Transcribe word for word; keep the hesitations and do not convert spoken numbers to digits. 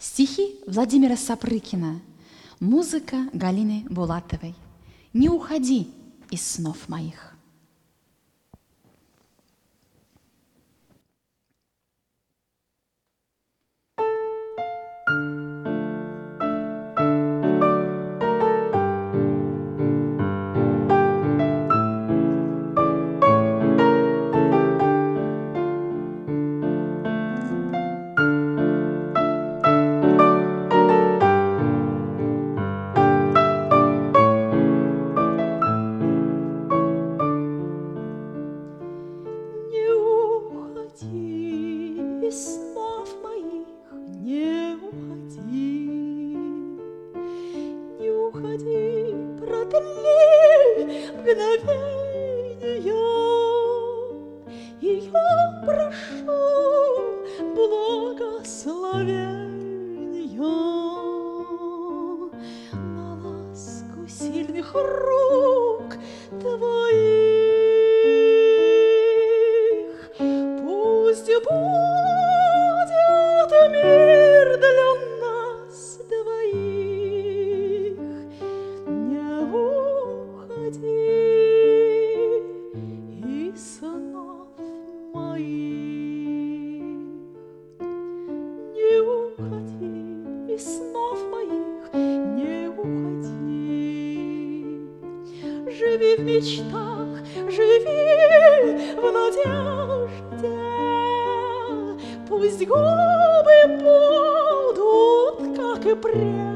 Стихи Владимира Сапрыкина, музыка Галины Булатовой. «Не уходи из снов моих». Из снов моих не уходи, не уходи, продли мгновенье, и я прошу благословенья на ласку сильных рук твоих. Пусть будет мир для нас двоих, не уходи из снов моих, не уходи из снов моих, не уходи. Живи в мечтах, живи в надежде, пусть губы будут, как и прежде,